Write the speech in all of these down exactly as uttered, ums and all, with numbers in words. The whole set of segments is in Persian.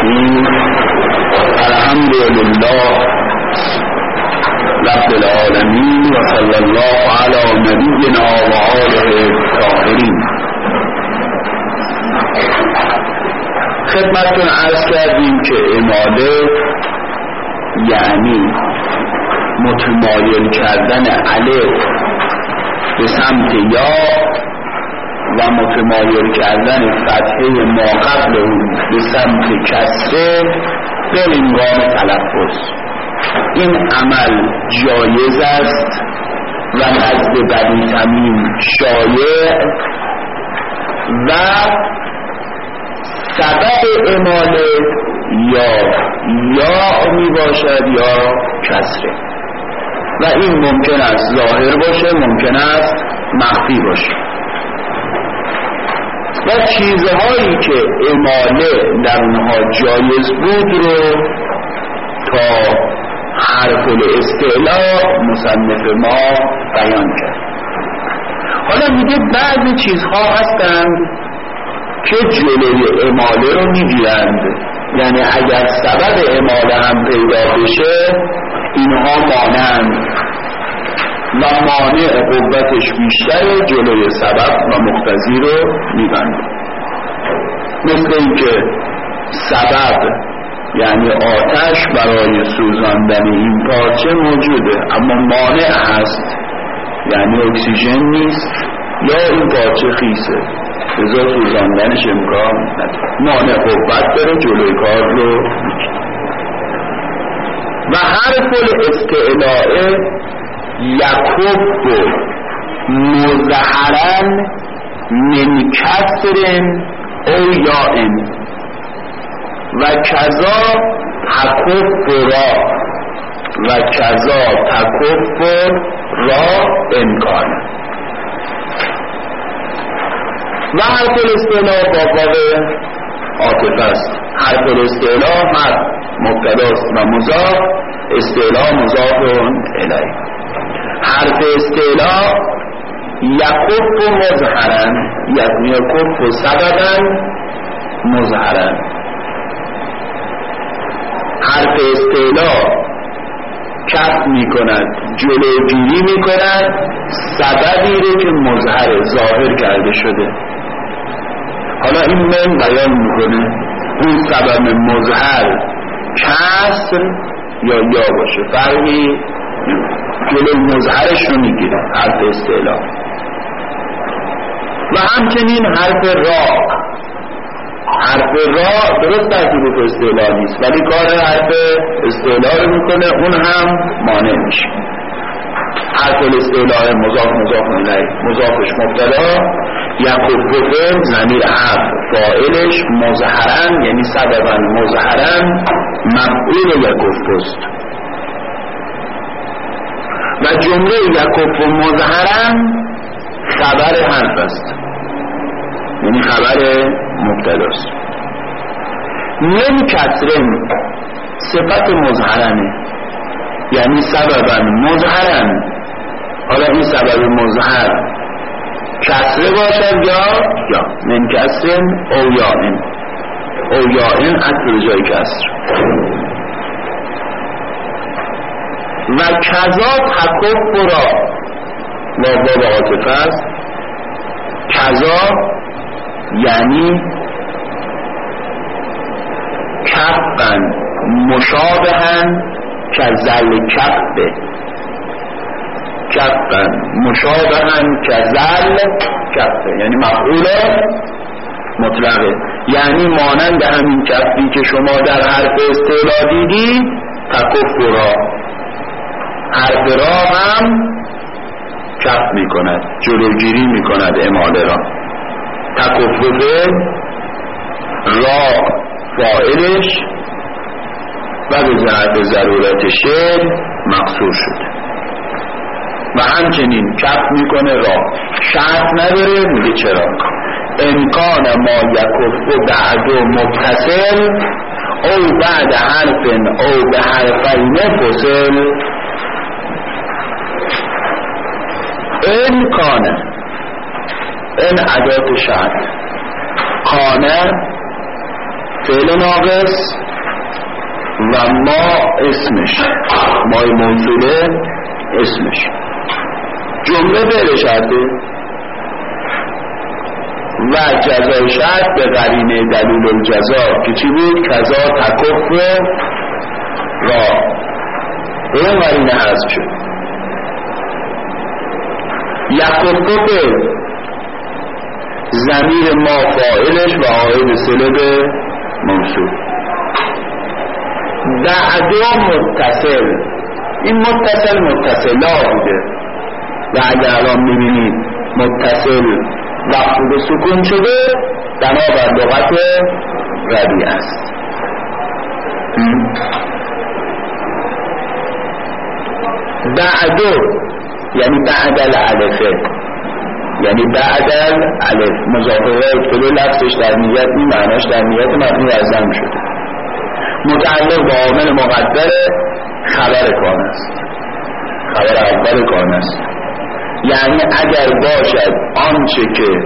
العالمين الحمد لله رب العالمين وصلى الله على نبينا وآله الطاهرين. خدمتتون عرض کردیم که اماله یعنی متمایل کردن الف به سمت یا و متمایل کردن فتحه ما قبل اون به سمت کسره به هنگام تلفظ. این عمل جایز است و نزد بنی تمیم شایع و سبب اماله یا یا می باشد یا کسره و این ممکن است ظاهر باشه، ممکن است مخفی باشه. و چیزهایی که اماله در اونها جایز بود رو تا حرف الاستعلاء مصنف ما بیان کرد. حالا میگه بعضی چیزها هستند که جلوی اماله رو میگیرند، یعنی اگر سبب اماله هم پیدا بشه اینها مانند و مانع قوتش بیشتر جلوی سبب و مقتضی رو میبنده. مثل اینکه سبب یعنی آتش برای سوزاندن این پارچه موجوده اما مانع هست، یعنی اکسیژن نیست یا این پارچه خیسه لذا سوزاندنش امکان نداره. مانع قوت داره جلوی کار رو میگیره. و حرف الاستعلاء یکف مظهرا من کسر او یائن و کذا تکف را و کذا تکف را امکان. و حرف الاستعلاء با باب عاطفه است. حرف الاستعلاء هر مبتداست و مضاف، استعلاء مضاف الیه. حرف استعلاء یکف مظهرا یکف سببا مظهرا. حرف استعلاء کف می کند، جلوگیری می کند سببی رو که مظهر ظاهر کرده شده. حالا این من بیان میکنه اون سبب مظهر کسر یا یا باشه، فرقی جلو مظهرش رو میگیره حرف استعلاء. و همچنین حرف را، حرف را درست در حروف استعلاء نیست ولی کار حرف استعلاء رو میکنه، اون هم مانع میشه. حرف الاستعلاء مضاف مضاف الیه، مضافش مبتدا، یکف فعل ضمیر حرف فاعلش مظهرا یعنی سببا مظهرا مفعول یکف است. و جمله یکف مظهرا خبر حرف است یعنی خبر مبتداست. من کسرن صفت مظهرنه یعنی سببا مظهرن. حالا این سبب مظهر کسره باشد یا یا من کسرن او یائن، او یائن اصل جای کسر. و کذا تکف را با باب عاطفه است. کذا یعنی کفن مشابهن که زل کفه، کفن مشابهن که زل کفه یعنی مفعول مطلقه، یعنی مانند همین کفی که شما در حرف استعلاء دیدید تکف را، حرف را هم کف می کند، جلوگیری می کند اماله را. تکفف را فاعلش و به جهت ضرورت شعر مقصور شده. و همچنین کف میکنه را، شرط نداره، میگه چرا؟ امکان ما یکف بعد و متصل او بعد حرف او به حرفین فصل. امکانه این ادات شرط، کانه فعل ناقص و ما اسمش، مای موصوله اسمش. جمله فعل شرطه و جزای شرط به قرینه دلیل الجزا که چی بود؟ کذا تکف را، اون قرینه حذف شد. یکفف ضمیر ما فاعلش و عائد صله به موصول. بعد متصل، این متصل متصلا بوده و اگر الان میبینید متصل وقتی به سکون شده بنابر لغت ربیع است. بعدو یعنی بعد الالفه، یعنی بعد الالف مضافه کل لفظش در نیت این معناش در نیت مبنی بر ضم شده، متعلق با عامل مقدر خبر کان است، خبر اول کان است. یعنی اگر باشد آنچه که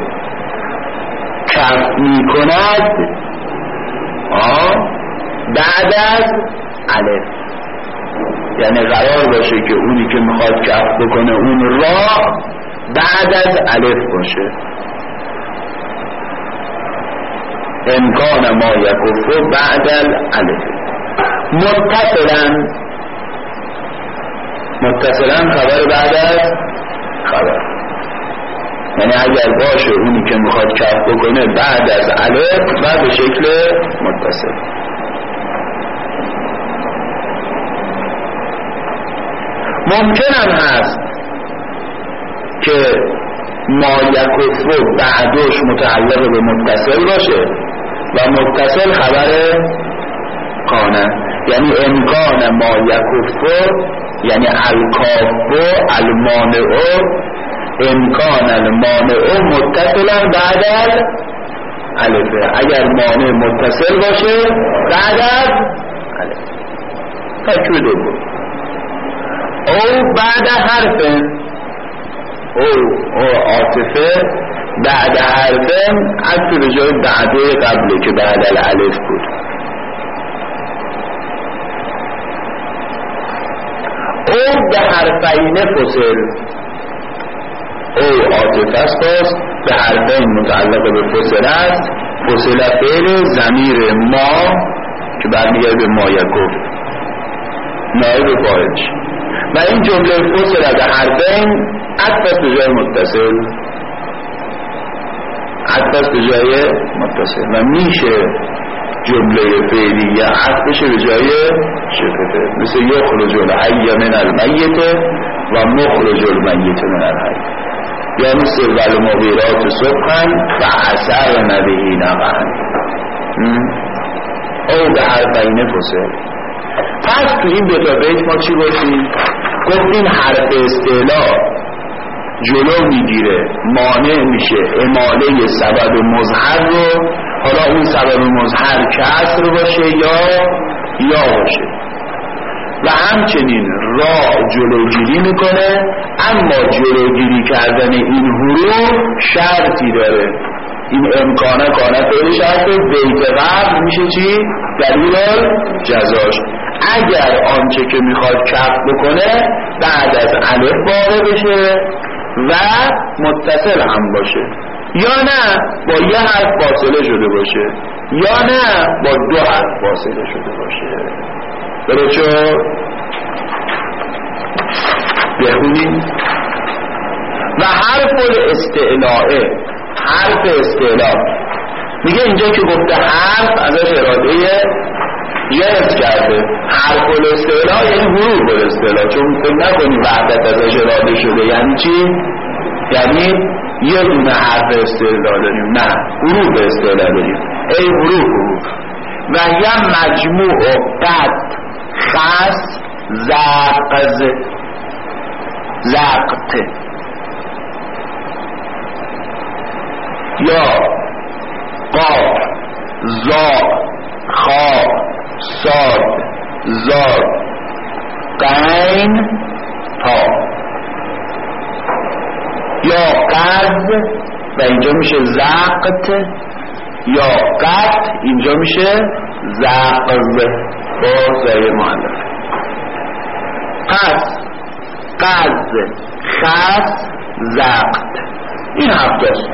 کف می کند بعد از الف، یعنی قرار باشه که اونی که میخواد کف بکنه اون را بعد از الف باشه. امکان ما یکفو بعد الالف. متصلا، متصلا خبر بعد از خبر، یعنی اگر باشه اونی که میخواد کف بکنه بعد از الف و به شکل متصل. ممکن هم هست که ما یکفو بعدش متعلق به متصل باشه و متصل خبر کانه، یعنی امکان ما یکفو یعنی الکافو المانعو، امکان المانعو متصلا بعد از الفه، اگر مانع متصل باشه بعد از الف. تکوید بود او بعد حرف او او عاطفه بعد حرف عطف به جای بعده قبله که بعد الالف بود. او به حرفین فصل، او عاطفه است باز به حرفین متعلق به فصل است. فصل فعل ضمیر ما که برمیگرده به ما یکف نایب فاعلش و این جمله فصل به حرفین عطف به جای متصل، عطف به جای متصل و میشه جمله فعلی یا عطفش به جای شبه، مثل یخرج الحی من المیت و مخرج المیت من الحی، یا مثل والمغیرات صبحا و عصر نبهی نقعا. او به حرفین فصل. پس تو این دوتا بیت ما چی گفتیم؟ گفتیم حرف استعلا جلو میگیره، مانع میشه اماله سبب مظهر رو، حالا اون سبب مظهر کسر باشه یا یا باشه، و همچنین را جلوگیری میکنه. اما جلوگیری کردن این حروف شرطی داره، این امکانه کانه فعل شرط بیت قبل میشه چی؟ دلیل جزاش. اگر آنچه که میخواد کف بکنه بعد از الف واقع بشه و متصل هم باشه، یا نه با یه حرف فاصله شده باشه، یا نه با دو حرف فاصله شده باشه. برای چون بخونیم و حرف الاستعلاء، حرف استعلاء میگه اینجا که گفته حرف ازش اراده جنس کرده. حرف الاستعلاء یعنی حروف الاستعلاء، چون فکر نکنی وحدت ازش اراده شده. یعنی چی؟ یعنی یه دونه حرف استعلاء داریم، نه حروف استعلاء داریم. ای حروف حروف و یا مجموع قد خاص زقز زقت یا قاف زا خا صاد زاد قین تا، یا قد و اینجا میشه زقت یا قط اینجا میشه زقز با زای مؤنث. پس قز، خس، زقت، این هفتاست.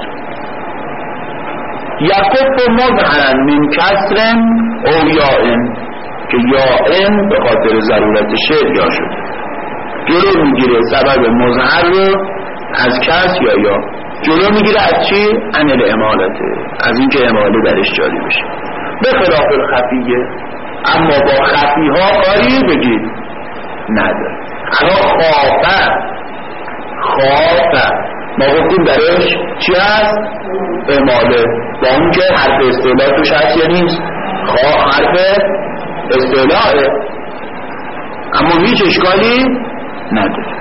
یکف و مظهرن من کسرن او یائن که یائن به خاطر ضرورت شعر یا شده، جلو میگیره سبب مظهر رو از کس یا یا، جلو میگیره از چی؟ انل امالته، از این که اماله درش جاری بشه، به خلاف الخفیه. اما با خفیها کاری بگید نداره. اما خوافه خوافه ما گفتیم درش چی هست؟ اماله، با اون که حرف استعلا توش هست یا نیست؟ خواه حرف استعلاه، اما هیچ اشکالی نداره.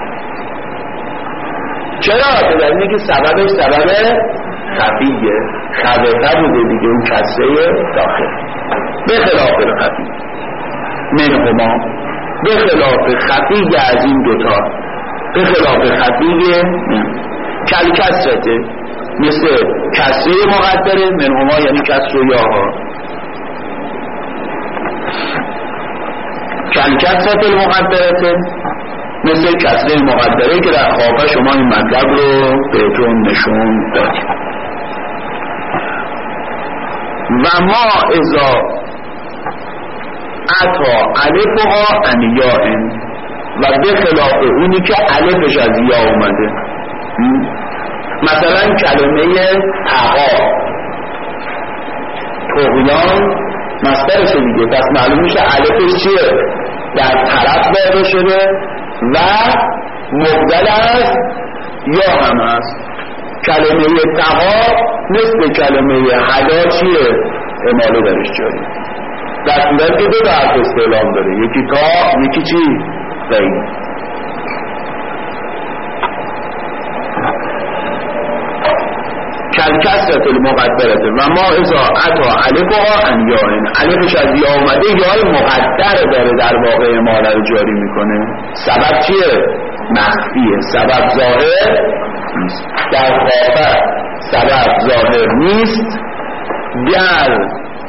چرا؟ در اینه که سببش سبب خفیه، خبرتر بوده دیگه اون کسره داخل، به خلاف خفی منهما، به خلاف خفی از این دوتا، به خلاف خفی کل کسرته، مثل کسره مقدره منهما یعنی کسر و یاها، کل کسرت المقدرته مثل کسره مقدره که در خوابه شما این مطلب رو بهتون نشون دادیم. و ما ازا عطا علفها انیائن، و به خلاف اونی که علفش از یا اومده، مثلا کلمه تقا، طغیان مصدرش دیگه، پس معلوم میشه علفش چیه؟ در طرف واقع شده و مبدل است یا هم است. کلمه تقا مثل کلمه حدا چیه؟ اماله درش جاری، در صورت که دو حرف استعلام داره، یکی تا یکی چی؟ غیر. کلکسرت المقدرت و ما ازا عطا علفها انیائن، علفش از یا اومده یا مقدر داره در واقع اماله رو جاری میکنه. سبب چیه؟ مخفیه، سبب ظاهر نیست. در خوابه سبب ظاهر نیست، در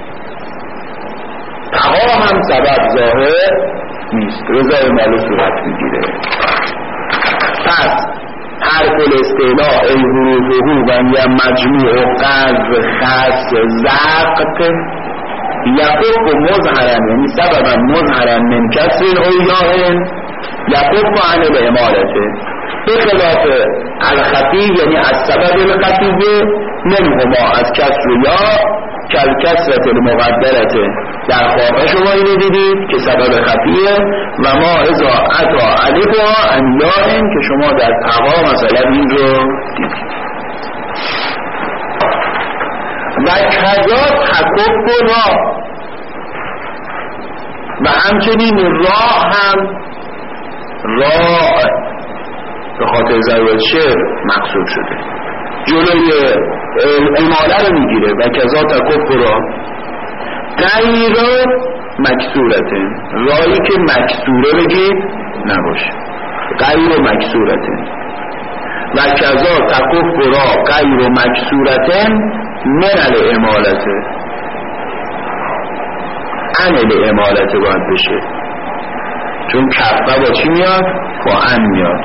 تقا هم سبب ظاهر نیست، رضا اماله صورت میگیره. پس حرف الاستعلاء ای حروفه و یا مجموع قذف خاص زقت یکف و مظهرن، یعنی سببا مظهرن من کسر او یاهن یکف و عن الامالته، به خلاف الخفی یعنی از سبب الخفیه منهما از کسر یا کل کسرت المقدرته، در خوابه شما اینو دیدید که سبب خفیه. و ما ازا عطا علفها انیائن که شما در تقا مثلا این رو دیدید. و کذا تکف و را، و همچنین را هم را به خاطر ضرورت شعر مقصود شده، جلوی اماله رو میگیره. و کذا تکف و را غیر مکسورته، رایی که مکسوره بگید نباشه، غیر مکسورته. و کذا تکف و را غیر مکسورته من الامالته، ان الامالته باید بشه، چون کفه با چی میاد؟ با ان میاد،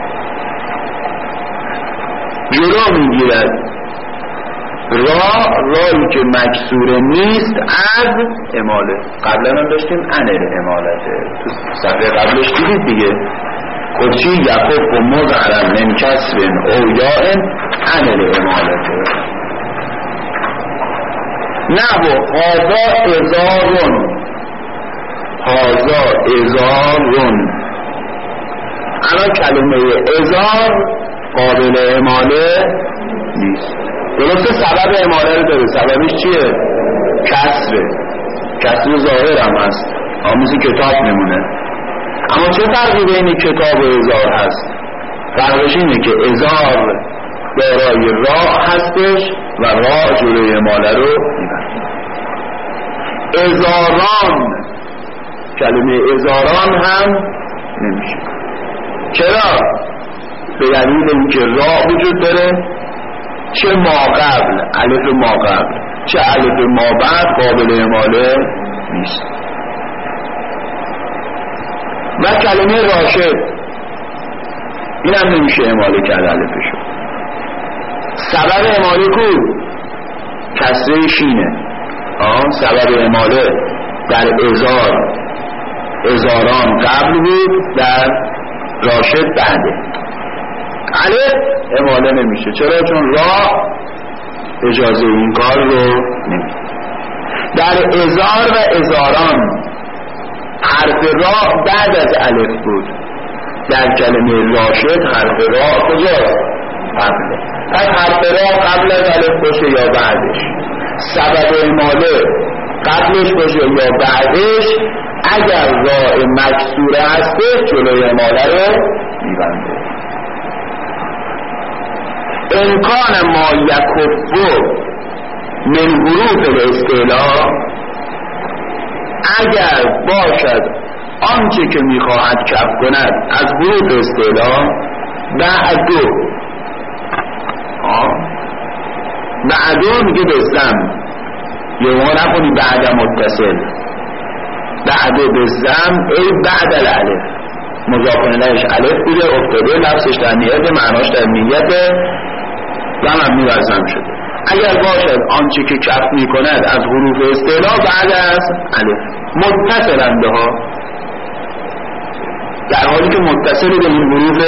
جلو میگیرد را، رایی که مکسوره نیست از اماله. قبلا هم داشتیم انل امالته، تو صفحه قبلش دیدید دیگه، خودچی یکف و مظهرن من کسرن او یائن انل امالته. نحو هازا ازارون، هازا ازارون، الان کلمه ازار قابل اماله نیست، درسته سبب اماله رو داره، سببش چیه؟ کسره، کسر ظاهر هم هست، آموزی کتاب نمونه. اما چه فرقی بین کتاب و ازار هست؟ فرقش اینه که ازار دارای را هستش و را جلوی اماله رو میبرد. ازاران، کلمه ازاران هم نمیشه. چرا؟ به دلیل اینکه را وجود داره، چه ما قبل، الف ما قبل، چه الف ما بعد قابل اعماله نیست. و کلمه راشد این هم نمیشه اعماله کرد الفشو. سبب اعماله کو؟ کسره شینه. آه سبب اعماله در ازار ازاران قبل بود، در راشد بعده. الف اعماله نمیشه. چرا؟ چون را اجازه این کار رو نمیده. در ازار و ازاران حرف را بعد از الف بود، در کلمه راشد حرف را کجاست؟ قبله. پس حرف را قبل از الف باشه یا بعدش، سبب اعماله قبلش باشه یا بعدش، اگر را مکسوره هسته جلوی اعماله رو میبنده. امکان ما یکفو من حروف الاستعلاء، اگر باشد آنچه که میخواهد کف کند از حروف استعلاء بعدو، بعدو میگه بزم، یه ما نکنی بعد متصل، بعدو بزم ای بعد الالف، مضاف الیهش الف بوده افتاده، لفظش در نیت معناش در نیت و هم میورزم شده. اگر باشد آنچه که کف میکند از حروف استعلاء بعد از الف متصلن به ها، در حالی که متصل به این حروف،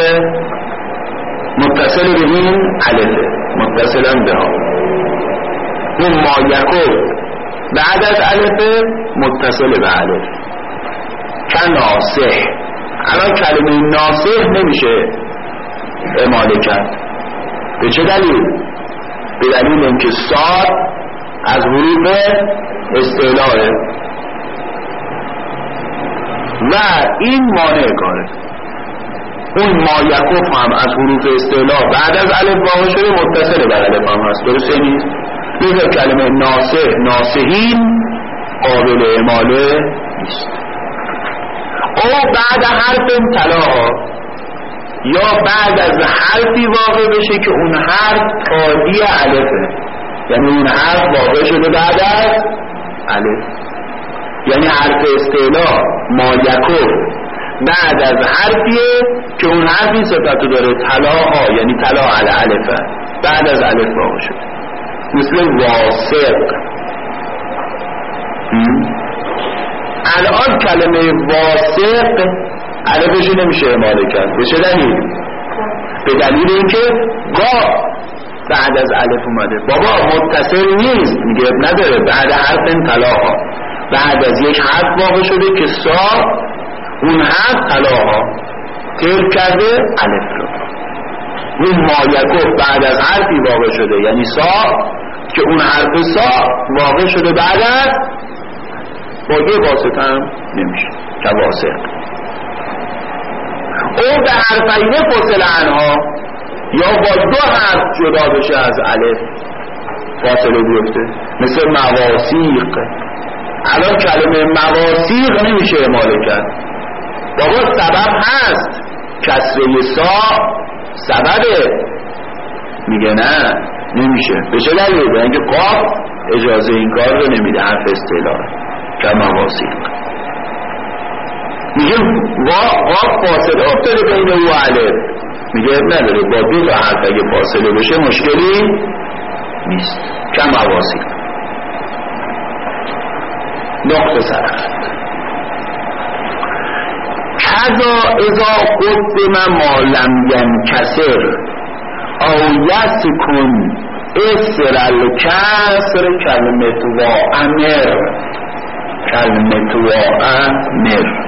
متصل به این الفه، متصلن به ها. اون ما یکو بعد از الفه متصل به الف. که ناسح، الان کلمه ناسح نمیشه اعماله کرد. به چه دلیل؟ به دلیل اینکه صاد از حروف استعلاء و این مانع کاره. اون ما یکف هم از حروف استعلاء بعد از الف واقع شده، متصل به الف هم هست، درسته نیست؟ لیکن کلمه ناسح، ناسحین قابل اعماله نیست. او بعد حرف طلاها، یا بعد از حرفی واقع بشه که اون حرف تادی الفه، یعنی اون حرف واقع شده بعد از الف، یعنی حرف استعلاء ما یکف بعد از حرفیه که اون حرفی صفتو داره طلاها، یعنی طلا علی الفه، بعد از الف واقع شده، مثل واسق. الان کلمه واسق الفشو نمیشه اعماله کرد. به چه دلیل؟ به دلیل اینکه گاه بعد از الف اومده. بابا متصل نیست، میگه نداره، بعد حرف طلاها، بعد از یک حرف واقع شده که سا اون حرف طلاها تیر کرده الف رو. اون ما یکف بعد از حرفی واقع شده، یعنی سا، که اون حرف سا واقع شده بعد از، با یه واسطه هم نمیشه که واسط. او به حرفینه فاصله عنها، یا با دو حرف جدا بشه از الف فاصله بیفته، مثل مواسیق. الان کلمه مواسیق نمیشه اعماله کرد. بابا سبب هست، کسره سا سببه، میگه نه نمیشه. به چه دلیل؟ به اینکه قاف اجازه این کار رو نمیده، حرف استعلاء که مواسیق. میگه قاف فاصله افتاده بین او الف، میگه نداره، با دو تا حرف اگه فاصله بشه مشکلی نیست، که مواسیق. نقطه سرخط کذا اذا قدم ما لم ینکسر او یسکن اسر الکسر کلمت و امر، کلمت و امر.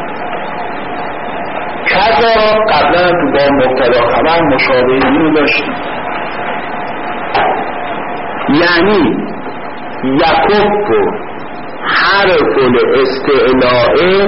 کذا قبلا تو با مبتدا خبر مشابه اینو داشتیم، یعنی یکف حرف الاستعلاء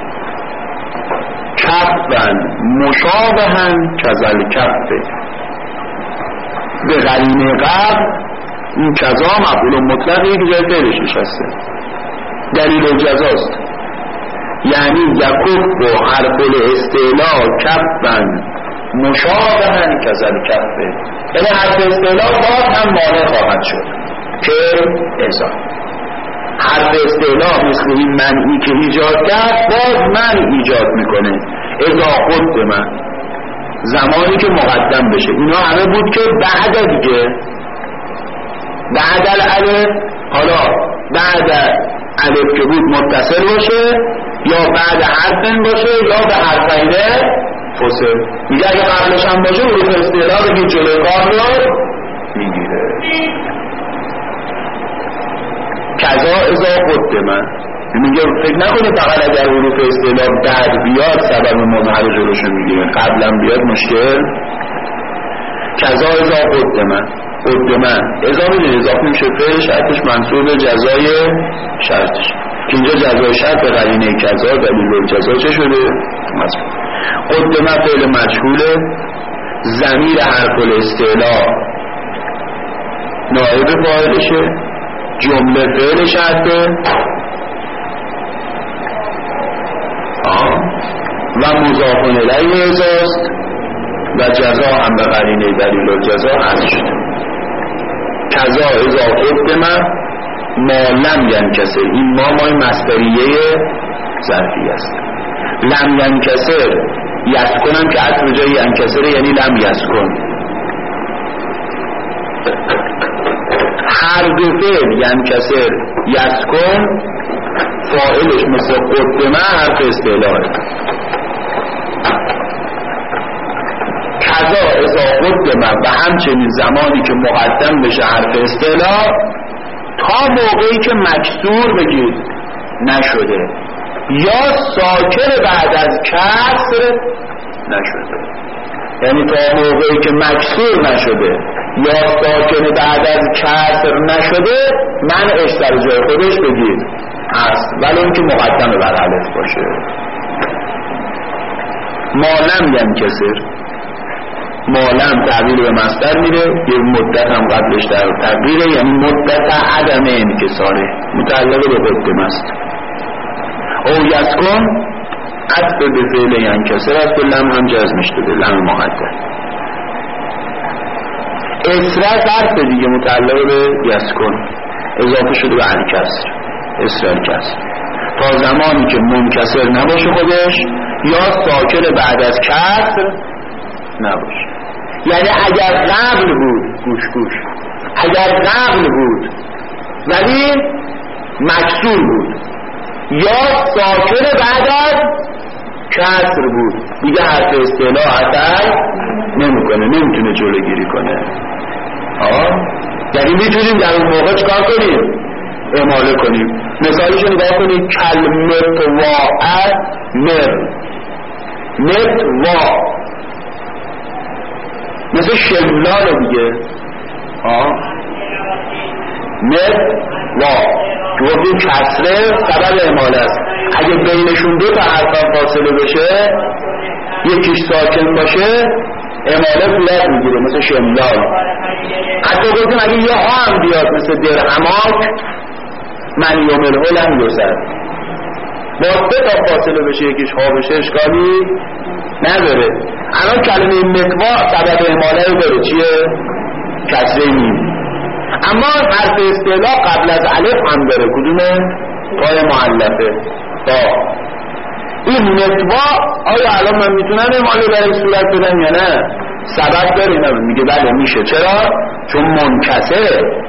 کفن مشابهن کذل کفه. به قرینه قبل این کذا مفعول مطلق یک جای فعلش نشسته، دلیل الجزاست، یعنی یکف و حرف الاستعلاء کفن مشابهن کذل کفه، یعنی حرف استعلاء باز هم مانع خواهد شد. که ازا. حرف استعلا مثل این منعی که ایجاد کرد باز منع ایجاد میکنه. ازا خود به من زمانی که مقدم بشه. اینا همه بود که بعد دیگه بعد الالف، حالا بعد الف که بود متصل باشه یا بعد حرفن باشه یا به حرفینه فصل. میگه اگه قبلش هم باشه حروف استعلا بگید جلوی کار رو میگیره. کذا ازا قدمه، میگه فکر نکنید فقط اگر حروف استعلا بعد بیاد سبب مظهر جلوشو میگیره، قبلا بیاد مشکل. کذا ازا قدمه، قدمه ازا میدونی اضافه میشه فعل شرطش منصوب جزای شرطش که اینجا جزای شرط به قرینه کذا دلیل الجزا چه شده؟ مذکور. قدمه فعل مجهوله، ضمیر حرف الاستعلا نائب فاعلشه، جمله فعل شرطه و مضاف الیه ازاست و جزا هم به قرینه دلیل الجزا حذف شده. کذا ازا قدمه ما لم ینکسر، این ما مای مصدریه ظرفی است. لم ینکسر یسکنم که عطف جای ینکسر یعنی لم یسکن. هر دو فعل ینکسر یسکن فاعلش مثل قدمه حرف استعلاه. کذا ازا قدمه و همچنین زمانی که مقدم بشه حرف استعلاه تا موقعی که مکسور بگید نشده یا ساکن بعد از کسر نشده. یعنی تا موقعی که مکسور نشده یا ساکن بعد از کسر نشده منعش در جای خودش بگید هست، ولی اون که مقدم بر الف باشه. مالم ینکسر، مالم تعبیر به مصدر میره، یه مدت هم قبلش در تقدیره، یعنی مدت عدم انکساره متعلق به قدمه است. او یسکن عطف به فعل ینکسر است و لم هم جزم شده، لم مقدر. اسره ظرف دیگه متعلق به یسکن اضافه شده به الکسر، اسره الکسر تا زمانی که منکسر نباشه خودش یا ساکن بعد از کسر نباشه. یعنی اگر قبل بود، گوش گوش اگر قبل بود ولی مکسور بود یا ساکن بعد از کسر بود دیگه حرف استعلا اثر نمیکنه، نمیتونه جلوگیری کنه. آه یعنی میتونیم در اون موقع چکار کنیم؟ اعماله کنیم. مثالیشو نگاه کنید، کلمت واعد مر، مت وا مثل شملال دیگه. آه مت وا که وقتی کسره سبب اعماله است. اگه بینشون دو تا حرف فاصله بشه یکیش ساکن باشه اعماله صورت میگیره مثل شملال. حتی گفتیم اگه یه ها هم بیاد مثل درهماک من یومل هلم یوسد با سه تا فاصله بشه یکیش ها بشه اشکالی نداره. الان کلمه متوا سبب اعماله رو داره، چیه؟ کسره میم. اما حرف استعلا قبل از الف هم داره، کدومه؟ پای مؤلفه با. این متوا آیا الان من میتونم اعماله برای صورت بدم یا نه؟ سبب داره اینا میگه بله میشه. چرا؟ چون منکسره.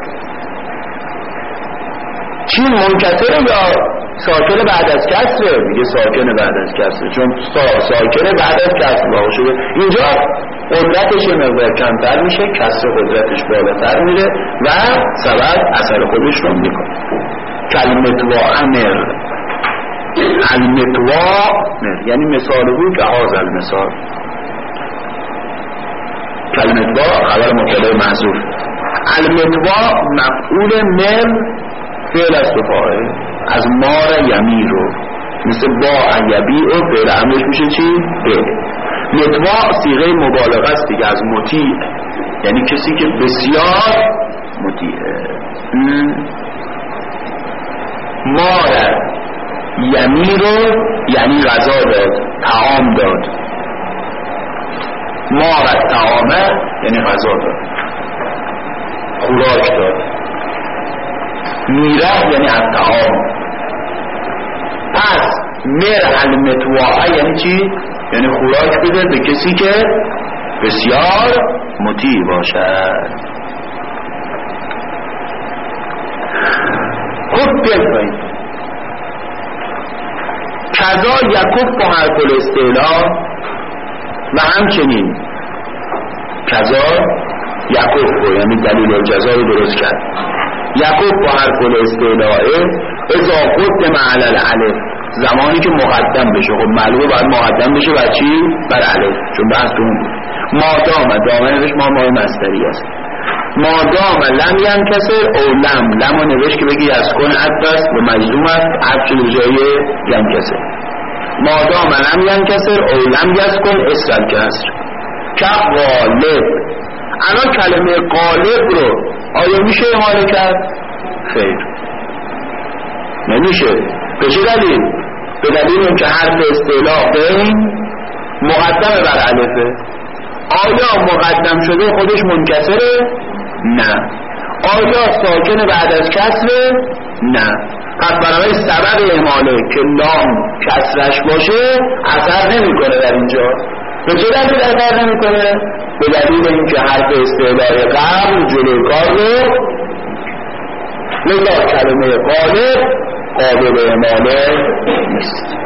چی منکسره یا ساکن بعد از کسره؟ میگه ساکن بعد از کسره چون سا... ساکن بعد از کسر واقع شده. اینجا قدرتش مقدار کمتر میشه، کسر قدرتش بالاتر میره و سبب اثر خودش رو میکنه. کلمت و امر، کلمت و امر یعنی مثال بود که هاز المثال. کلمت و خبر مبتدا محذوف، کلمت و مفعول مر فعل است و فاعل از مار یمیرو مثل با یبیع و فعل امرش میشه چی؟ فعل. متوا صیغه مبالغه است دیگه از مطیع، یعنی کسی که بسیار مطیعه. مار یمیرو یعنی غذا داد، طعام داد. مار طعامه یعنی غذا داد، خوراک داد. میره یعنی از تعام. پس مر المتواعه یعنی چی؟ یعنی خوراک بده به کسی که بسیار مطیع باشد. خب بیایید کذا یکف با حرف الاستعلا و همچنین کذا یکف یعنی دلیل الجزا رو درست کرد. یکف با حرف الاستعلا اذا قدم علی الالف زمانی که مقدم بشه. خب معلومه باید مقدم بشه بر چی؟ بر الف، چون بحث اون بود. مادام دامه نوشت ما مای مصدری است. مادام لم ینکسر او لم لم رو نوشت که بگی از کن عطف است و مجزوم است عطف شده جای ینکسر. مادام لم ینکسر او لم یسکن اسرل کسر که غالب. الان کلمه غالب رو آیا میشه اعمال کرد؟ خیر نمیشه. به چه دلیل؟ به دلیل اینکه حرف استعلا بین مقدم بر الفه. آیا مقدم شده خودش منکسره؟ نه. آیا ساکن بعد از کسره؟ نه. پس برای سبب اعماله که لام کسرش باشه اثر نمیکنه در اینجا. به چه دلیل اثر نمیکنه؟ به دلیل اینکه حرف استعلای قبل جلوی کار رو لذا کلمه غالب قابل اعماله نیست.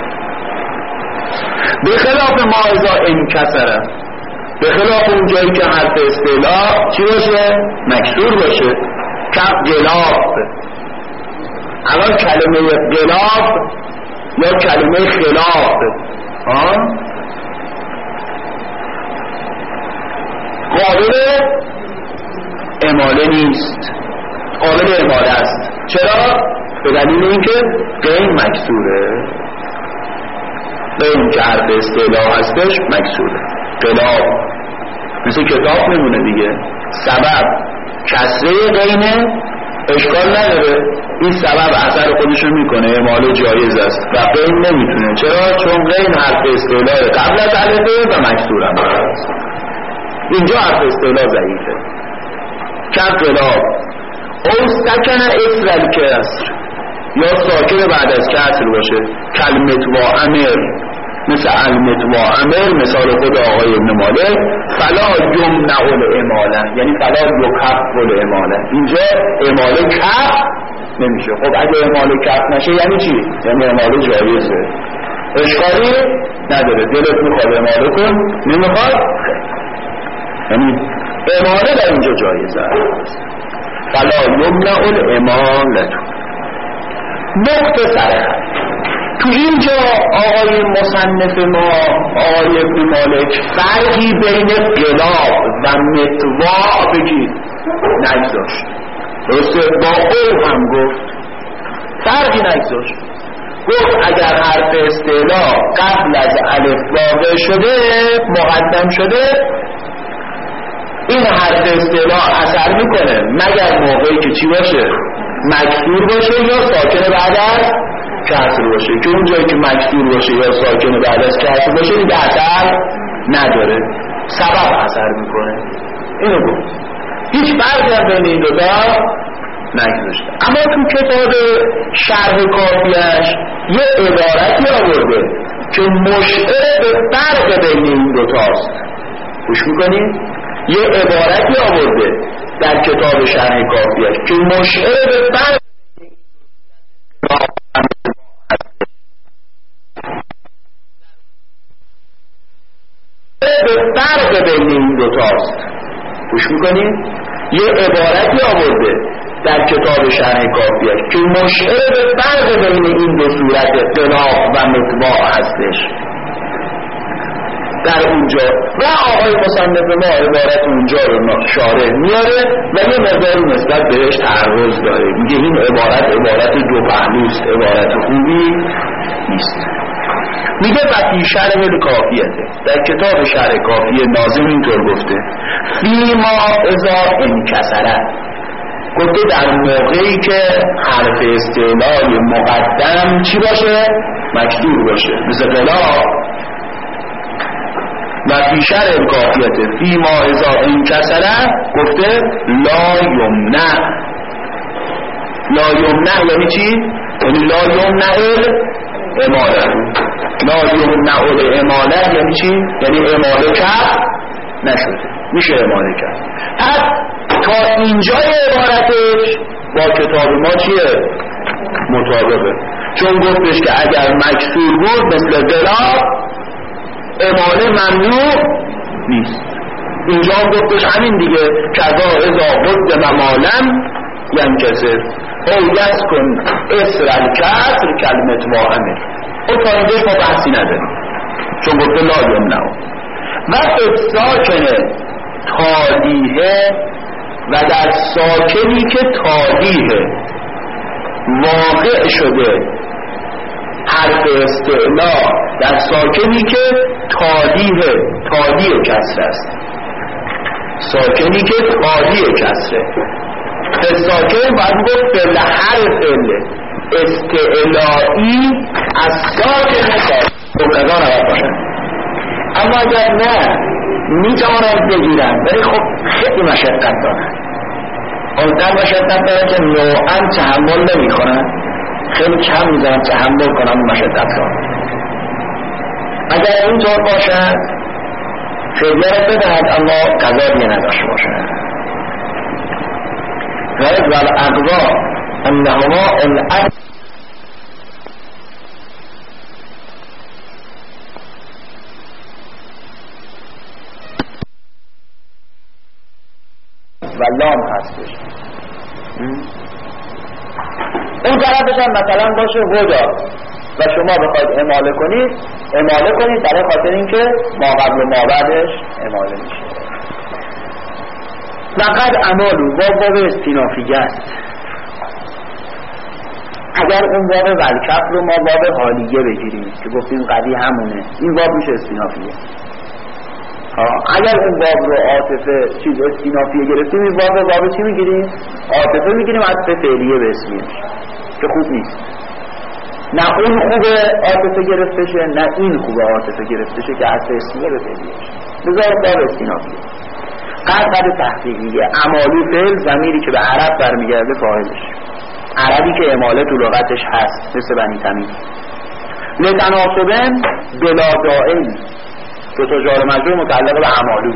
به خلاف ما ازا انکسره، به خلاف اون جایی که حرف استعلا چی باشه؟ مکسور باشه. کف گلاف. الان کلمه گلاف یا کلمه خلاف ها قابل اعماله نیست، قابل اعماله است. چرا؟ به دلیل اینکه غین مکسوره. به این که حرف استعلا هستش مکسوره. قلاب مثل کتاب میمونه دیگه. سبب کسره غینه اشکال نداره، این سبب اثر خودشو میکنه، اعمال جایز است و غین نمیتونه. چرا؟ چون غین حرف استعلا قبل از الفه و مکسور هم هست. اینجا حرف استعلا ضعیفه. کف قلاب او سکن اسرل کسر یا ساکن بعد از کسر باشه. کلمت و امر مثل علمت و امر مثال خود آقای ابن مالک. فلا یمنع الاماله یعنی فلا یکف الاماله. اینجا اماله کف نمیشه. خب اگه اماله کف نشه یعنی چی؟ یعنی اماله جایزه، اشکالی نداره. دلت میخواد اماله کن، نمیخواد یعنی اماله در اینجا جایزه. فلا یمنع الاماله. مختصر تو اینجا آقای مصنف ما آقای ابن مالک فرقی بین قلاب و متواع بگید نگذاشت. درسته؟ با او هم گفت فرقی نگذاشت. گفت اگر حرف استعلا قبل از الف واقع شده مقدم شده این حرف استعلا اثر میکنه مگر موقعی که چی باشه؟ مکسور باشه یا ساکن بعد از کسر باشه. که اون جایی که مکسور باشه یا ساکن بعد از کسر باشه این اثر نداره، سبب اثر میکنه. اینو گفت. هیچ فرقی هم بین این دوتا نگذاشته. اما تو کتاب شرح کافیش یه عبارتی آورده که مشعر به فرق بین این دوتاست. گوش میکنید؟ یه عبارتی آورده در کتاب شرح کافیش که مشعر به فرق به فرق بین این دوتاست. گوش میکنید؟ یه عبارتی آورده در کتاب شرح کافیش که مشعر به فرق بین این دو صورت قلاب و متواع هستش در اونجا. و آقای مصنف ما عبارت اونجا رو شارح میاره و یه مقداری نسبت بهش تعرض داره، میگه این عبارت عبارت دو پهلوست، عبارت خوبی نیست. میگه و فی شرح کافیته، در کتاب شرح کافیه ناظم اینطور گفته فی ما اذا انکسره، گفته در موقعی که حرف استعلای مقدم چی باشه؟ مکسور باشه، مثل قلاب. و فی شرح کافیته فی ما اذا انکسره گفته لا یمنع، لا یمنع یعنی چی؟ یعنی لا یمنع اماله. لا یمنع اماله یعنی چی؟ یعنی اماله کرد نشده، میشه اماله کرد. پس تا اینجای عبارتش با کتاب ما چیه؟ مطابقه. چون گفتش که اگر مکسور بود مثل دلا اماله ممنوع نیست. اینجا گفتش همین دیگه کذا اذا قدم مالم ینکسر او یسکن اسر الکسر کلمت واهمه. او تا اینجاش ما بحثی نداریم چون گفته لا یمنع. و ساکنه تالیه و در ساکنی که تالیه واقع شده حرف استعلا در ساکنی که تالیه تالیه کسر است، ساکنی که تالیه کسره. ساکن باید گفت فعل هر فعل استعلایی از ساکن ساکن مبتدا نباید باشن. اما اگر نه میتوانند بگیرن ولی خب خیلی مشقت دارن، اونقدر مشقت دارن که نوعا تحمل نمیکنن، خیلی کم میزنن تحمل کنن مشقت دارن. اگر اینطور باشن فعلیه رو بدهد اما قضا نداشته باشن. غیر و الاقضا انهما الأ و لام هستش. اون طرفش هم مثلا باشه هدا و شما بخواید اماله کنید اماله کنید برای خاطر اینکه ما قبل و ما بعدش اماله میشه. لقد امالو باب باب استینافیه است. اگر اون باب ولکف رو ما باب حالیه بگیریم که گفتیم قدی همونه، این باب میشه استینافیه. اگر اون باب رو عاطفه چیز استینافیه گرفتیم این باب رو باب چی میگیریم؟ عاطفه میگیریم، عطف فعلیه به اسمیه که خوب نیست. نه اون خوبه عاطفه گرفته شه نه این خوبه عاطفه گرفته شه که عطف اسمیه به فعلیه شه. بذار باب استینافیه. قد قد تحقیقیه. امالو فعل ضمیری که به عرب برمیگرده فاعلش، عربی که اماله تو لغتش هست مثل بنی تمیم. لتناسبن بلا دائم دو تا جار مجرور متعلق به امالو،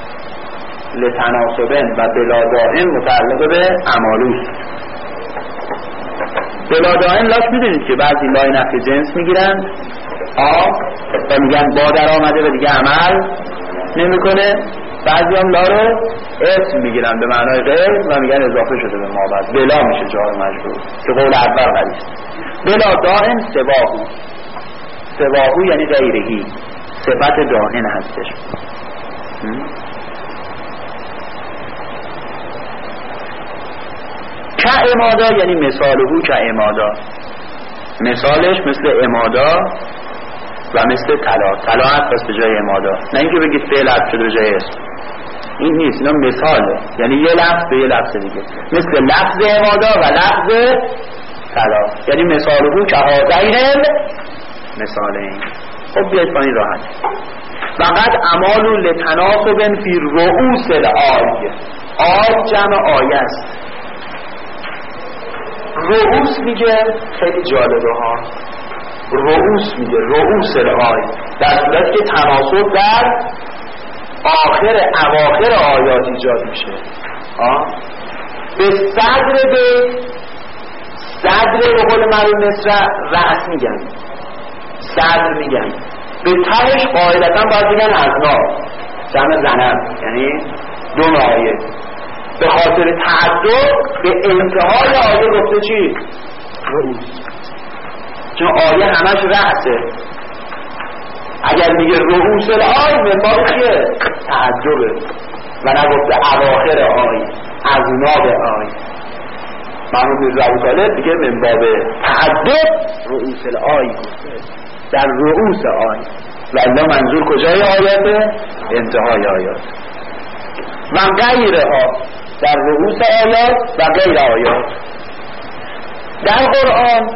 لتناسبن و بلا دائم متعلق به امالو. بلا دائم لاش میدونید که بعضی لای نفی جنس میگیرن آ و میگن با در آمده و دیگه عمل نمیکنه، بعضی هم لا رو اسم میگیرن به معنای غیر و میگن اضافه شده به ما بعد بلا میشه جار مجرور که قول اول غریست. بلا دائم سواهو، سواهو یعنی غیرهی، صفت دائن هستش. که امادا یعنی مثالهو که امادا، مثالش مثل امادا و مثل طلا. طلا هست به جای امادا، نه اینکه بگید فعل هست شده به جای اسم، این نیست، اینا مثاله، یعنی یه لفظ به یه لفظ دیگه، مثل لفظ امادا و لفظ طلا، یعنی مثالهو که هازین مثالین. خب بیاید پایین راحت. فقط امالو لتناسبن فی رؤوس الآیه. آی جمع آیه است. رؤوس میگه خیلی جالبه ها، رؤوس میگه رؤوس الآیه در صورتی که تناسب در آخر اواخر آیات ایجاد میشه. آه؟ به صدر به صدر به قول معروف مصر رأس میگن، صدر میگن، به تهش قاعدتا باید بگن ازنا جمع زنم، یعنی دو آیه. به خاطر تعدد به انتهای آیه گفته چی؟ رؤوس، چون آیه همش رأسه. اگر میگه رؤوس الآیه منباب چیه؟ تعدده و نگفته اواخر آیه، ازنا به آیه. مرحوم میرزا ابوطالب میگه منباب تعدد رؤوس الآیه گفته، در رؤوس آیه، و الا منظور کجای آیاته؟ انتهای آیات. و غیرها در رؤوس آیات و غیر آیات. در قرآن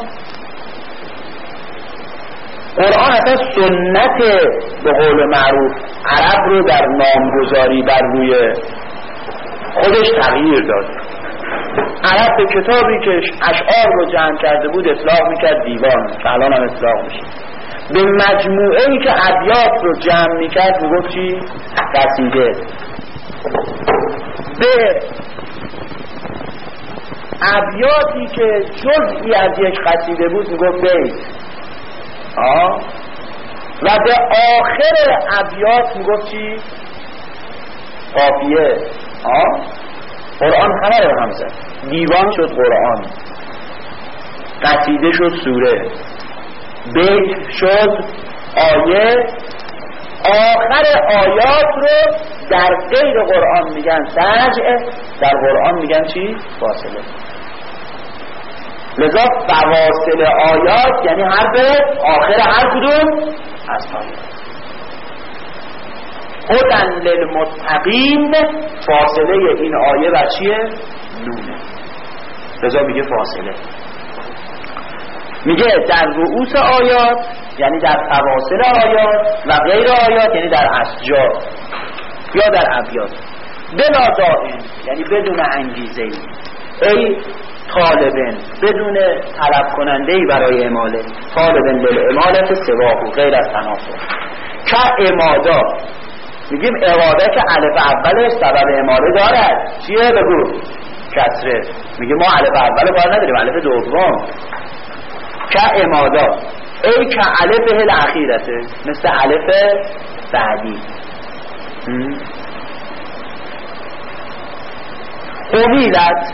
قرآن اصلا سنت به قول معروف عرب رو در نامگذاری بر روی خودش تغییر داد. عرب به کتابی که اشعار رو جمع کرده بود اطلاق میکرد دیوان، که الان هم اطلاق میشه. به مجموعه‌ای که ابیات رو جمع میکرد میگفت چی؟ قصیده. به ابیاتی که جزئی از یک قصیده بود میگفت بیت. آه و به آخر ابیات میگفت چی؟ قافیه. آه قرآن همه رو هم زد. دیوان شد قرآن، قصیده شد سوره، بیت شد آیه، آخر آیات رو در غیر قرآن میگن سجع، در قرآن میگن چی؟ فاصله. لذا فواصل آیات یعنی حرف آخر هر کدوم از آیات. هدن للمتقین، فاصله این آیه بر چیه؟ نونه. لذا میگه فاصله. میگه در رؤوس آیات یعنی در فواصل آیات و غیر آیات یعنی در اشجار یا در ابیات. بلا دائم یعنی بدون انگیزه ای، ای طالبن بدون طلب کننده ای برای اماله، طالبن للامالت سواه غیر از تناسب. که امادا میگیم اراده که الف اولش سبب اماله دارد، چیه بگو؟ کسره. میگه ما الف اول کار نداریم، الف دوم. که امادا ای که الف هل اخیرته، مثل الف بعدی. امیلت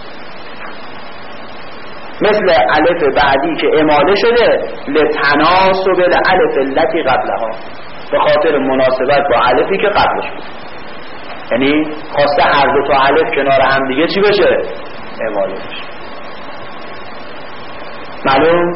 مثل الف بعدی که اماله شده، لتناسب الالف التي قبلها، به خاطر مناسبت با الفی که قبلش بود. یعنی خواسته هر دو تا الف کنار هم دیگه چی بشه؟ اماله بشه. معلوم؟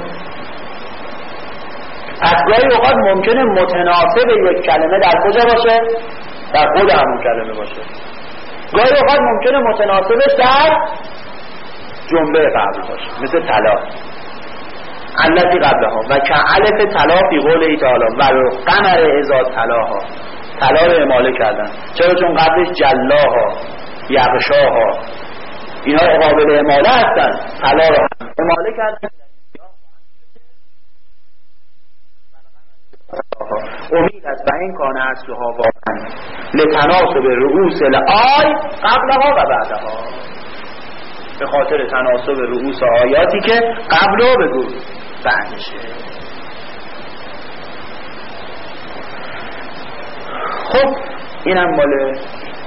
از گاهی اوقات ممکنه متناسب یک کلمه در کجا باشه؟ در خود همون کلمه باشه. گاهی اوقات ممکنه متناسبش در جمله قبل باشه، مثل طلا التی قبلها و که الف طلا فی قوله تعالی و قمر اذا طلاها. طلا رو اماله کردن. چرا؟ چون قبلش جلاها، یغشاها، اینا قابل اماله هستن. طلا رو هم اماله کردن. امید از و این کانه اصلها واقعا لتناسب رؤوس الآی قبلها و بعدها، به خاطر تناسب رؤوس آیاتی که قبل رو بگو بعدشه. خب اینم ماله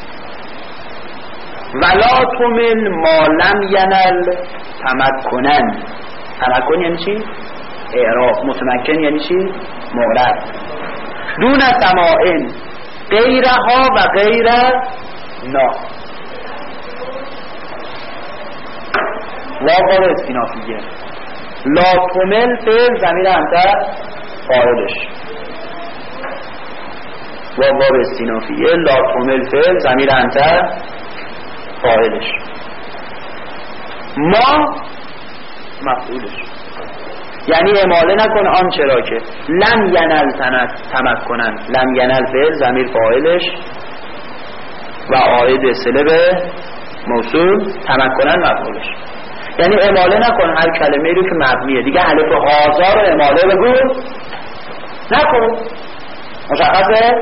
ولا تمل ما لم ینل تمکنن. تمکن یعنی چی؟ اعراب. متمکن یعنی چی؟ مورد. دون سماعن غیرها و غیر نا. واقع استینافیه. لا تمل فعل ضمیر انتر فاعلش. واقع استینافیه. لا تمل فعل ضمیر انتر فاعلش. ما مفعولش. یعنی اماله نکن آنچه را که لم ینل تنت تمکنن. لم ینل فعل ضمیر فاعلش و عائد صله به موصول، تمکنن مفعولش. یعنی اماله نکن هر کلمه رو که مبنیه. دیگه الف هازا رو اماله بگو نکن. مشخصه؟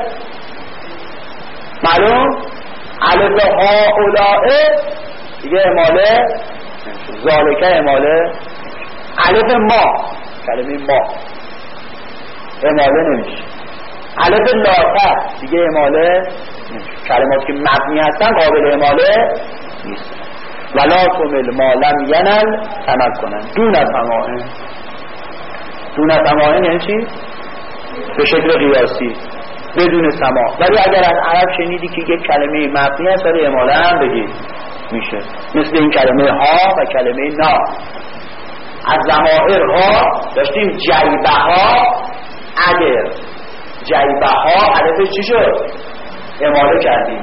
معلوم؟ الف هاولائه دیگه اماله، ذالکه اماله. الف ما، کلمه ما اماله نمیشه. الف لاته دیگه اماله نمیشه. کلمات که مبنی هستن قابل اماله نیست. ولا تمل ما لم ینل تمکنن دون تماعن. دون تماعن یعنی چی؟ به شکل قیاسی، بدون سما. ولی اگر از عرب شنیدی که یک کلمه مبنی هست ولی اماله هم بگید میشه، مثل این کلمه ها و کلمه نا. از ضمائر ها داشتیم جیبه ها، اگر جیبه ها علفش چی شد؟ اماله کردیم.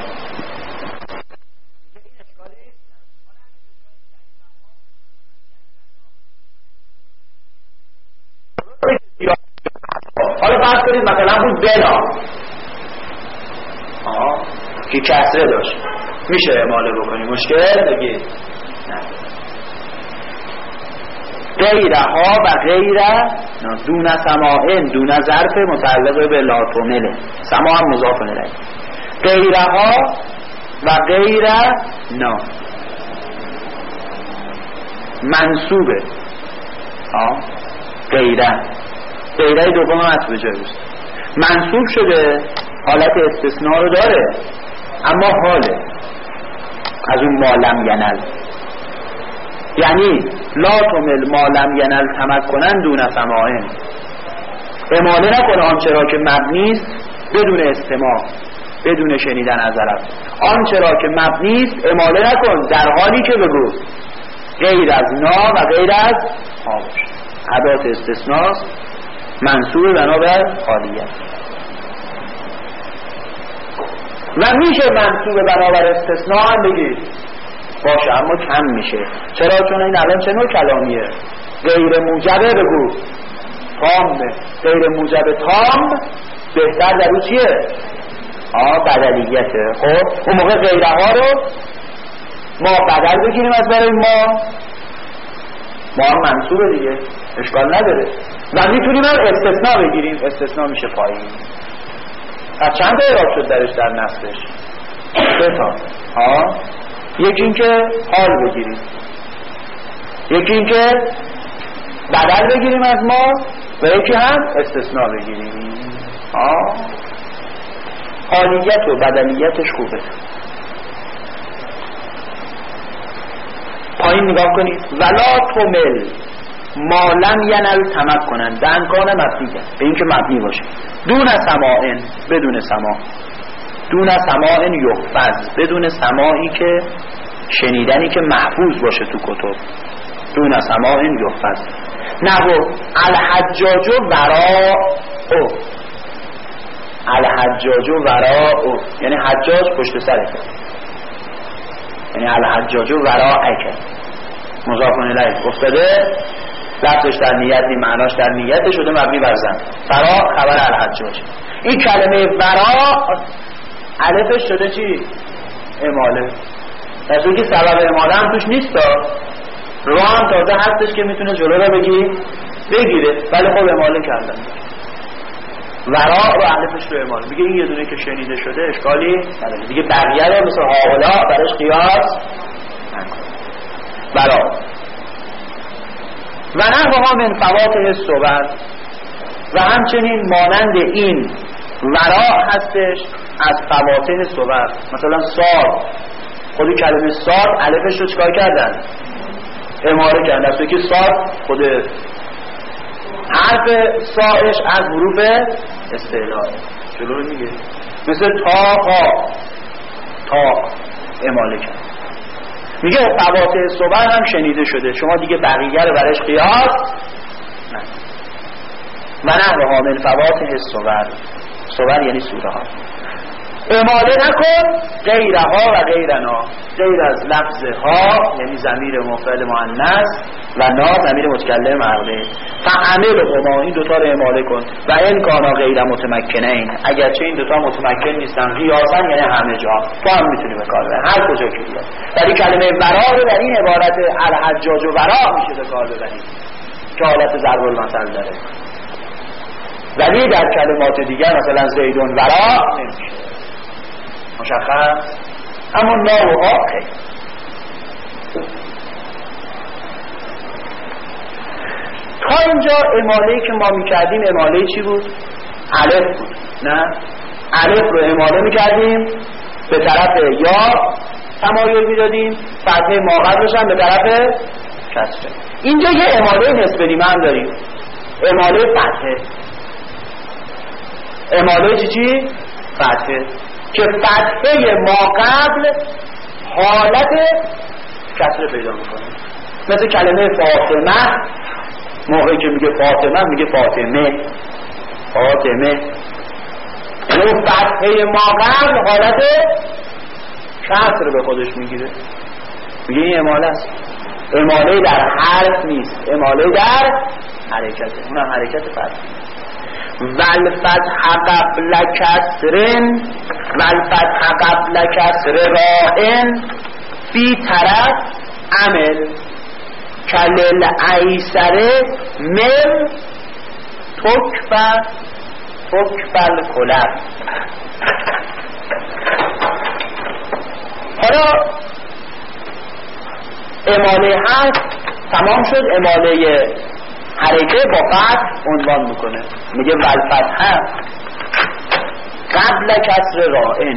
حالا فرض کنید مثلا بود بنا آه که کسره داشت، میشه اماله بکنی؟ مشکل بگید غیرها و غیر دون سماعن، دون ظرف متعلق به لا تمله، سماع هم مضاف الیه. غیرها و غیر نا منصوبه، ها غیره غیره دوم مطلب به جای است، منصوب شده، حالت استثناء رو داره اما حاله از اون مالم ینل، یعنی لا تمل مالم ینل تمکنن دون سماعن، اماله نکنه آنچه را که مبنیست بدون استماع، بدون شنیدن از طرف، آنچه را که مبنیست اماله نکن در حالی که بگو غیر از نا و غیر از ها باشه، ادات استثناست منصوب بنابر حالیت و میشه منصوب بنابر استثناء هم بگید باشه اما کم میشه. چرا؟ چون این الان چه نوع کلامیه؟ غیر موجبه بگو تامه، غیر موجب تام بهتر در او چیه؟ آه بدلیته. خب اون موقع غیره ها رو ما بدل بگیریم از برای ما، ما هم منصوبه دیگه اشکال نداره، و میتونیم هم استثناء بگیریم، استثناء میشه پایین. از چند تا اعراب شد درش در نصبش؟ سه تا. ها یکی این که حال بگیریم، یکی این که بدل بگیریم از ما، و یکی هم استثناء بگیریم. ها حالیت و بدلیتش خوبه. پایین نگاه کنید. ولا تمل مالم ینل تمکنن به امکان مبنی، به این که مبنی باشه، دون سماعن بدون سماع، دون سماعن یحفظ بدون سماعی که شنیدنی که محفوظ باشه تو کتب، دون سماعن یحفظ. نحو الحجاج وراء، الحجاج وراء یعنی حجاج پشت سرت، یعنی الحجاج وراءک مضاف الیه افتاده، لفظش در نیت نی، معناش در نیت شده مبنی بر ضم. وراء خبر الحجاج. این کلمه وراء الفش شده چی؟ اماله، در صورتی که سبب اماله هم توش نیست، را هم تازه هستش که میتونه جلو را بگی بگیره، ولی خب اماله کردن وراء رو الفش رو اماله میگه. این یه دونه که شنیده شده اشکالی نداره دیگه، بقیه رو مثل هاولا برش قیاس نکن. وراء و نحوها من فواته صور، و همچنین مانند این وراء هستش از فواته صور. مثلا صاد، خود کلمه صاد الفش رو چکار کردن؟ اماره کردن، از که صاد خود حرف صاش از حروف استعلاء جلو رو میگه، مثل تا ها تا اماله کرد. میگه فواته صور هم شنیده شده، شما دیگه بقیه رو برش قیاس نه. و نحوها من فواته صور، صور یعنی سوره ها. اماله نکن غیرها و غیرنا، غیر از لفظ ها یعنی ضمیر مفرد مؤنث و نا ضمیر متکلم عقلی. فعمل هما، این دوتا رو اماله کن. و این کانا غیر متمکنین، اگرچه این دوتا متمکن نیستن قیاسا یعنی همه جا تو هم میتونی به کار ببری، هر کجا که بیاد. ولی کلمه ورا رو در این عبارت الحجاج و ورا میشه به کار ببری که حالت ضرب المثل داره، ولی در کلمات دیگر مثلا زیدون ورا نمیشه. مشخص؟ اما نا و ها خیلی. تا اینجا اماله‌ای که ما میکردیم اماله چی بود؟ الف بود، نه؟ الف رو اماله میکردیم به طرف یا تمایل میدادیم، فتحه ما قبلش هم به طرف کسره. اینجا یه اماله نسبه نیمه هم داریم، اماله فتحه. اماله چی چی؟ فتحه، که فتحه ما قبل حالت کسره پیدا میکنه. مثل کلمه فاطمه، موقعی که میگه فاطمه میگه فاطمه، فاطمه، یعنی اون فتحه ما قبل حالت کسر به خودش میگیره، میگه این اماله است. اماله در حرف نیست، اماله در حرکته، اونم حرکت فتحه. والفتح قبل کسرن، والفتح قبل کسر رائن فی طرف عمل کلل ایسره مل تکفر تکفل کلر. حالا اماله هست تمام شد، اماله حرکه با فتح عنوان میکنه، میگه والفتحه قبل کسر رائن،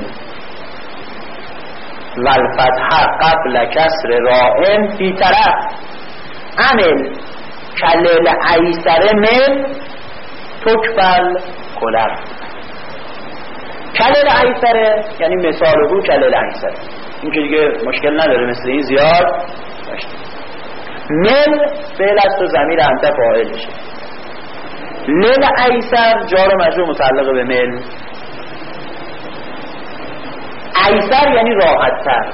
والفتحه قبل کسر رائن فی طرف عمل کلل ایسره مل تکفل کلر. کلل ایسره یعنی مثال رو کلل ایسره، این که دیگه مشکل نداره، مثل این زیاد باشه. مل فعل است و ضمیر انت فاعلشه. لل ایسر جار و مجرور متعلق به مل. ایسر یعنی راحت تر.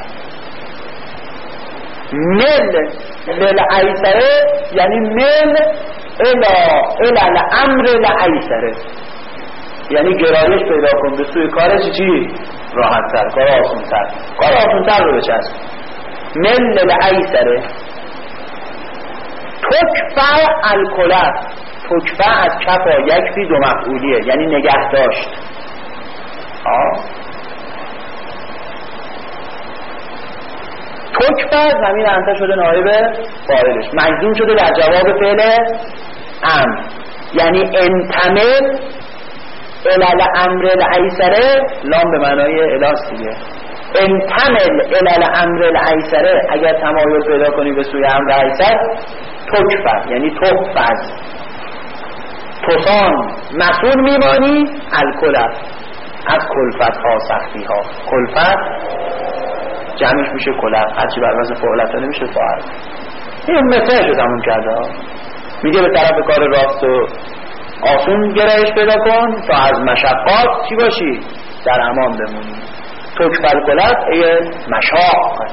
مل لل ایسره یعنی مل الا الا الامر لایسره، یعنی گرایش پیدا کن به سوی کارش چی؟ راحت تر، کار آسان تر، کار آسان تر رو بچسب. مل لل ایسره. تکفه الکلر، تکفه از کفا یک فی دو مفعولیه، یعنی نگه داشت. آه تکفه زمین انت شده نایب فاعلش، مجزوم شده در جواب فعل امر، یعنی انتمل الال امر الایسره، لام به معنای الاس دیگه. انتمل الال امر الایسره، اگر تمایل پیدا کنی به سوی امر ایسر، تکفه یعنی تحفظ، تسان مسئول میمانی الکلر از کلفت ها سختی ها. کلفت جمعش میشه کلر، هرچی بر وزن فعولت نمیشه فاعل. این مثالش رو تموم کرده، میگه به طرف کار راست و آسون گرایش پیدا کن تا از مشقات چی باشی؟ در امان بمونی. تکفل کلر ای مشاق،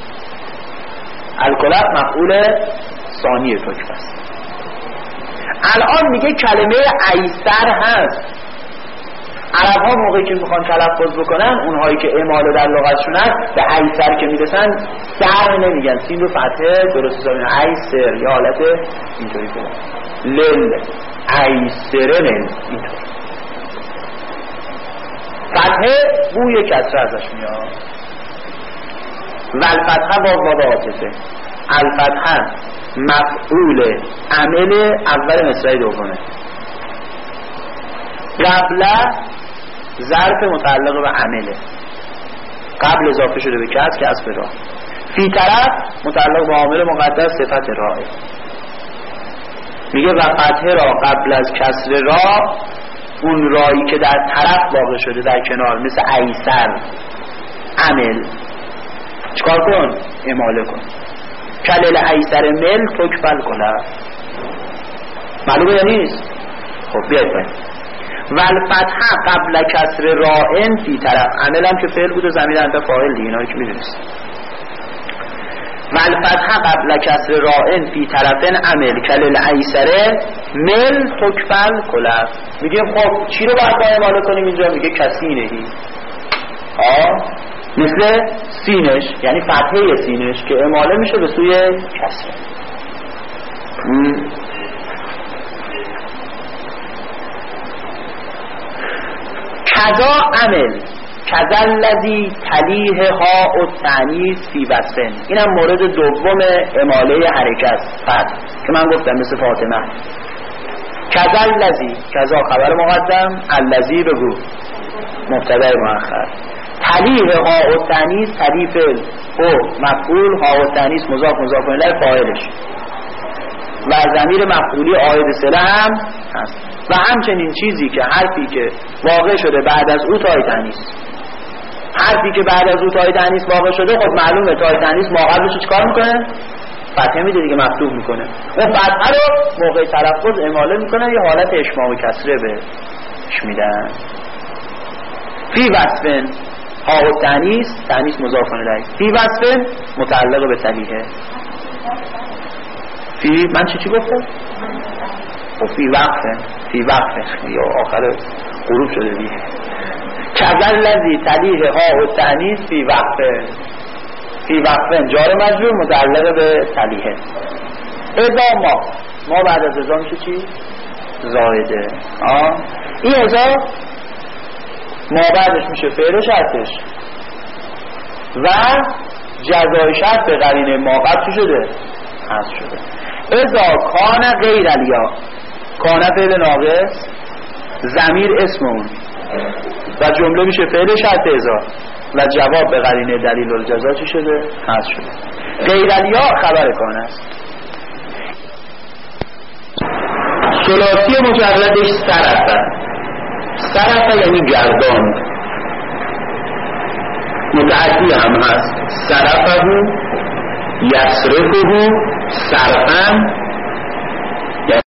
الکلر مفعول ثانی تکفه است. الان میگه کلمه ایسر هست. عرب ها موقعی که میخوان تلفظ بکنن، اونهایی که اماله در لغتشون هست، به ایسر که میرسن سر نمیگن، سین رو فتحه درست زمین ایسر، یا حالت اینطوری کنن لل ایسره لل، اینطوری فتحه بوی کسره ازش میاد. والفتحه با باب عاطفه، الفتحه مفعول عمل اول مصرع دومه، قبل ظرف متعلق به عمله، قبل اضافه شده به کسر که اسم راه، فی طرف متعلق به عامل مقدر صفت راه. میگه و فتحه را قبل از کسر راه، اون راهی که در طرف واقع شده در کنار، مثل ایسر عمل، چکار کن؟ اماله کن. کلل ایسر مل تکفل کلر. معلومه یا نیست؟ خب بیاید باید والفتحه قبل کسر رائن فی طرف، عمل هم که فعل بود و ضمیر انت فاعل دیگه، اینا رو که میدونست. والفتحه قبل کسر رائن فی طرفن عمل کلل ایسره مل تکفل کلر. میگه خب چی رو باید با اماله کنیم اینجا؟ میگه کسینهی، آه مثل سینش، یعنی فتحه سینش که اماله میشه به سوی کسر. کذا عمل کذا الذی تلیه ها و تعنیث فی وصفن، اینم مورد دوم اماله حرکت فتح که من گفتم مثل فاطمه. کذا الذی، کذا خبر مقدم، الذی بگو مبتدا مؤخر، تلیه ها و تعنیث تلیف او مفعول، ها و تعنیث مضاف مضاف الیه فاعلش، و ضمیر مفعولی عاید صله هم هست. و همچنین چیزی که حرفی که واقع شده بعد از او تای تانیث، حرفی که بعد از او تای تانیث واقع شده، خب معلومه تای تانیث ما قبلش چیکار میکنه؟ فتحه میده دیگه، مفتوح میکنه. اون فتحه رو موقع تلفظ اماله میکنه، یه حالت اشمام و کسره بهش میدن. فی وصفن ها و تانیث، تانیث مضاف الیه، فی وصفن متعلق به تلیه. فی من چی چی گفتم؟ و فی وقفه، فی وقفه یا آخر غروب شده دیگه. کذا الذی تلیه ها و تانیث فی وقفه، فی وقفن جار مجرور متعلق به تلیه. اذا ما ما بعد از ازا میشه چی؟ زایده. آه. این ازا ما بعدش میشه فعل شرطش و جزای شرط به قرینه ما قبل چی شده؟ حذف شده. ازا کان غیر الیا، کان فعل ناقص، ضمیر اسم اون و جمله میشه فعل شرط ازا و جواب به قرینه دلیل الجزا چی شده؟ حذف شده. غیر الیا خبر کان است. ثلاثی مجردش سرفه. سرفه یعنی گردان، متعدی هم هست. سرفه یسرفه صرفا